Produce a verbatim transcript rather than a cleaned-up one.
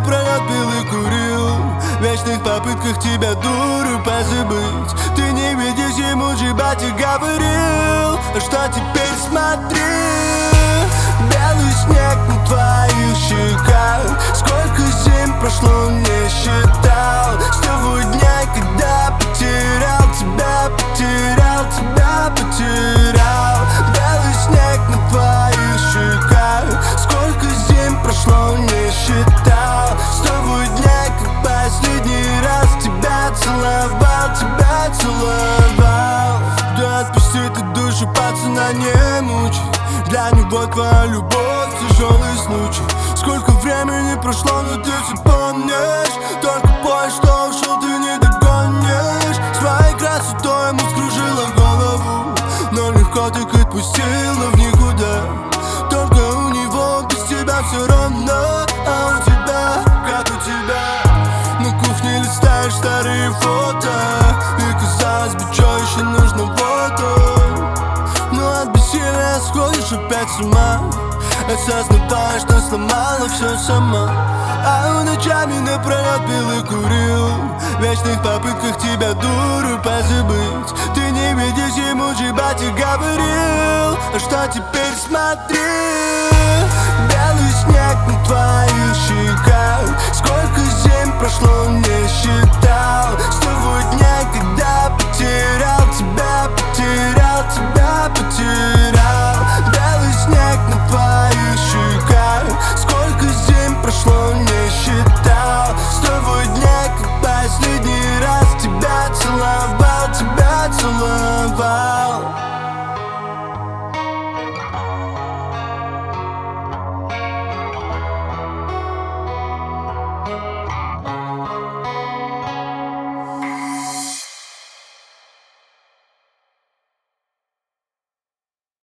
напролёт пил и курил, в вечных попытках тебя, дуру, позабыть. Ты не видишь, ему же батя говорил, что теперь смотри. Белый снег на твоих щеках, сколько зим прошло, не считал. С того дня, когда потерял тебя, потерял тебя, потерял. Белый снег на твоих щеках, сколько зим прошло, не считал. С того дня, как последний раз тебя целовал, тебя целовал. Да отпусти ты душу пацана, не мучай. Для него твоя любовь тяжелый случай. Сколько времени прошло, но ты все помнишь. Только бой, что ушел, ты не догонишь. Своей красотой ему скружила голову, но легко так отпустила в никуда. Только у него без тебя все равно. А у тебя, как у тебя, на кухне листаешь старые фото, и казалось бы, что еще нужно воду. Но от бессилия сходишь опять с ума, осознавая, что сломала все сама. А он ночами напролёт пил и курил, в вечных попытках тебя, дуру, позабыть. Ты не видишь, ему же батя говорил, что теперь смотри. Белый снег на твоих щеках,